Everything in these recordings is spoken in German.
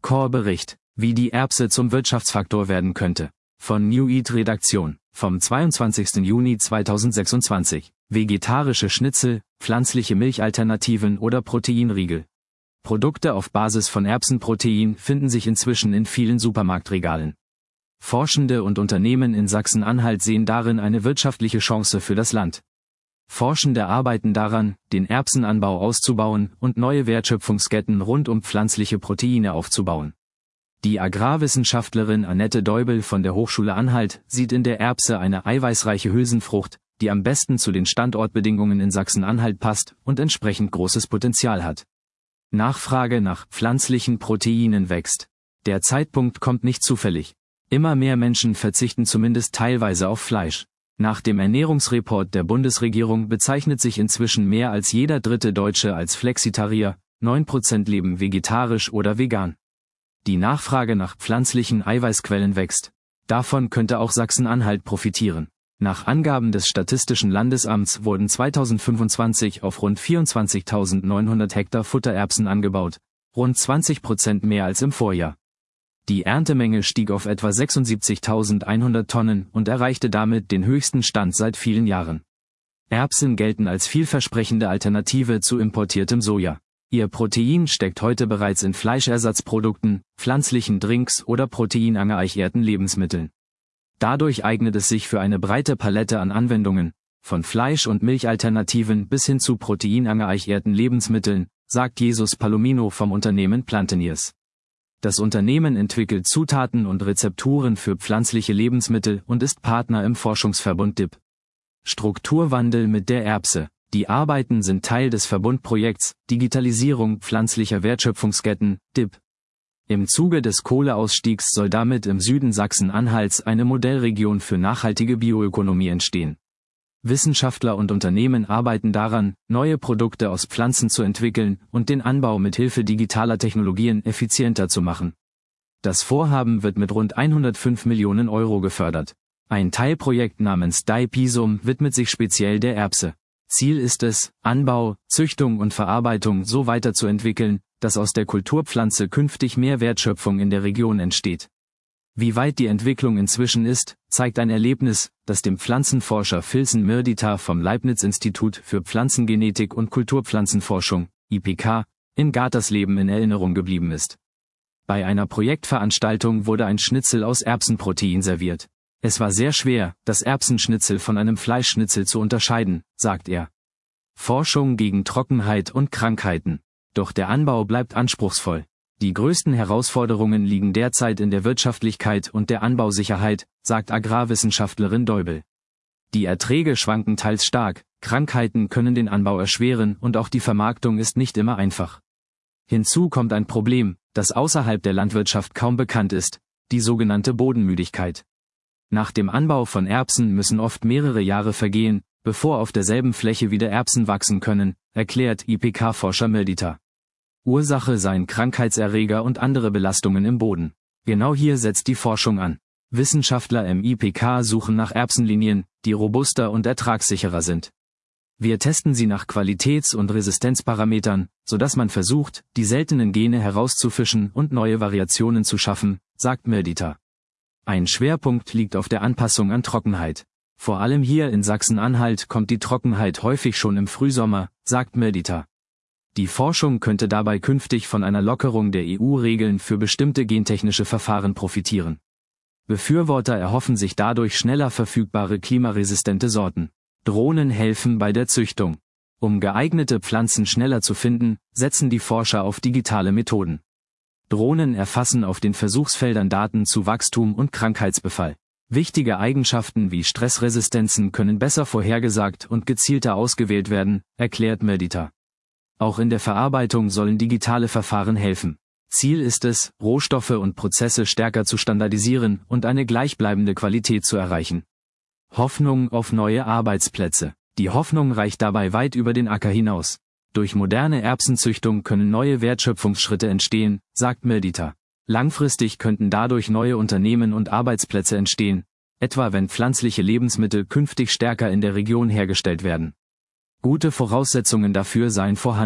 Core-Bericht, wie die Erbse zum Wirtschaftsfaktor werden könnte. Von New Eat Redaktion, vom 22. Juni 2026. Vegetarische Schnitzel, pflanzliche Milchalternativen oder Proteinriegel. Produkte auf Basis von Erbsenprotein finden sich inzwischen in vielen Supermarktregalen. Forschende und Unternehmen in Sachsen-Anhalt sehen darin eine wirtschaftliche Chance für das Land. Forschende arbeiten daran, den Erbsenanbau auszubauen und neue Wertschöpfungsketten rund um pflanzliche Proteine aufzubauen. Die Agrarwissenschaftlerin Annette Deubel von der Hochschule Anhalt sieht in der Erbse eine eiweißreiche Hülsenfrucht, die am besten zu den Standortbedingungen in Sachsen-Anhalt passt und entsprechend großes Potenzial hat. Nachfrage nach pflanzlichen Proteinen wächst. Der Zeitpunkt kommt nicht zufällig. Immer mehr Menschen verzichten zumindest teilweise auf Fleisch. Nach dem Ernährungsreport der Bundesregierung bezeichnet sich inzwischen mehr als jeder dritte Deutsche als Flexitarier, 9% leben vegetarisch oder vegan. Die Nachfrage nach pflanzlichen Eiweißquellen wächst. Davon könnte auch Sachsen-Anhalt profitieren. Nach Angaben des Statistischen Landesamts wurden 2025 auf rund 24.900 Hektar Futtererbsen angebaut, rund 20% mehr als im Vorjahr. Die Erntemenge stieg auf etwa 76.100 Tonnen und erreichte damit den höchsten Stand seit vielen Jahren. Erbsen gelten als vielversprechende Alternative zu importiertem Soja. Ihr Protein steckt heute bereits in Fleischersatzprodukten, pflanzlichen Drinks oder proteinangereicherten Lebensmitteln. Dadurch eignet es sich für eine breite Palette an Anwendungen, von Fleisch- und Milchalternativen bis hin zu proteinangereicherten Lebensmitteln, sagt Jesus Palomino vom Unternehmen Planteniers. Das Unternehmen entwickelt Zutaten und Rezepturen für pflanzliche Lebensmittel und ist Partner im Forschungsverbund DIP. Strukturwandel mit der Erbse. Die Arbeiten sind Teil des Verbundprojekts Digitalisierung pflanzlicher Wertschöpfungsketten, DIP. Im Zuge des Kohleausstiegs soll damit im Süden Sachsen-Anhalts eine Modellregion für nachhaltige Bioökonomie entstehen. Wissenschaftler und Unternehmen arbeiten daran, neue Produkte aus Pflanzen zu entwickeln und den Anbau mit Hilfe digitaler Technologien effizienter zu machen. Das Vorhaben wird mit rund 105 Millionen Euro gefördert. Ein Teilprojekt namens DIPISUM widmet sich speziell der Erbse. Ziel ist es, Anbau, Züchtung und Verarbeitung so weiterzuentwickeln, dass aus der Kulturpflanze künftig mehr Wertschöpfung in der Region entsteht. Wie weit die Entwicklung inzwischen ist, zeigt ein Erlebnis, das dem Pflanzenforscher Filsen Mirdita vom Leibniz-Institut für Pflanzengenetik und Kulturpflanzenforschung, IPK, in Gatersleben in Erinnerung geblieben ist. Bei einer Projektveranstaltung wurde ein Schnitzel aus Erbsenprotein serviert. Es war sehr schwer, das Erbsenschnitzel von einem Fleischschnitzel zu unterscheiden, sagt er. Forschung gegen Trockenheit und Krankheiten. Doch der Anbau bleibt anspruchsvoll. Die größten Herausforderungen liegen derzeit in der Wirtschaftlichkeit und der Anbausicherheit, sagt Agrarwissenschaftlerin Deubel. Die Erträge schwanken teils stark, Krankheiten können den Anbau erschweren und auch die Vermarktung ist nicht immer einfach. Hinzu kommt ein Problem, das außerhalb der Landwirtschaft kaum bekannt ist, die sogenannte Bodenmüdigkeit. Nach dem Anbau von Erbsen müssen oft mehrere Jahre vergehen, bevor auf derselben Fläche wieder Erbsen wachsen können, erklärt IPK-Forscher Mirdita. Ursache seien Krankheitserreger und andere Belastungen im Boden. Genau hier setzt die Forschung an. Wissenschaftler im IPK suchen nach Erbsenlinien, die robuster und ertragssicherer sind. Wir testen sie nach Qualitäts- und Resistenzparametern, sodass man versucht, die seltenen Gene herauszufischen und neue Variationen zu schaffen, sagt Mirdita. Ein Schwerpunkt liegt auf der Anpassung an Trockenheit. Vor allem hier in Sachsen-Anhalt kommt die Trockenheit häufig schon im Frühsommer, sagt Mirdita. Die Forschung könnte dabei künftig von einer Lockerung der EU-Regeln für bestimmte gentechnische Verfahren profitieren. Befürworter erhoffen sich dadurch schneller verfügbare klimaresistente Sorten. Drohnen helfen bei der Züchtung. Um geeignete Pflanzen schneller zu finden, setzen die Forscher auf digitale Methoden. Drohnen erfassen auf den Versuchsfeldern Daten zu Wachstum und Krankheitsbefall. Wichtige Eigenschaften wie Stressresistenzen können besser vorhergesagt und gezielter ausgewählt werden, erklärt Mirdita. Auch in der Verarbeitung sollen digitale Verfahren helfen. Ziel ist es, Rohstoffe und Prozesse stärker zu standardisieren und eine gleichbleibende Qualität zu erreichen. Hoffnung auf neue Arbeitsplätze. Die Hoffnung reicht dabei weit über den Acker hinaus. Durch moderne Erbsenzüchtung können neue Wertschöpfungsschritte entstehen, sagt Mirdita. Langfristig könnten dadurch neue Unternehmen und Arbeitsplätze entstehen, etwa wenn pflanzliche Lebensmittel künftig stärker in der Region hergestellt werden. Gute Voraussetzungen dafür seien vorhanden.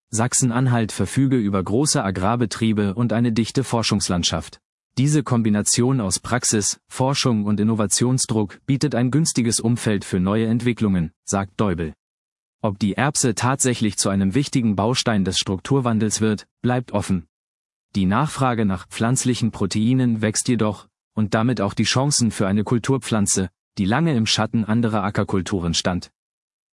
Sachsen-Anhalt verfüge über große Agrarbetriebe und eine dichte Forschungslandschaft. Diese Kombination aus Praxis, Forschung und Innovationsdruck bietet ein günstiges Umfeld für neue Entwicklungen, sagt Deubel. Ob die Erbse tatsächlich zu einem wichtigen Baustein des Strukturwandels wird, bleibt offen. Die Nachfrage nach pflanzlichen Proteinen wächst jedoch, und damit auch die Chancen für eine Kulturpflanze, die lange im Schatten anderer Ackerkulturen stand.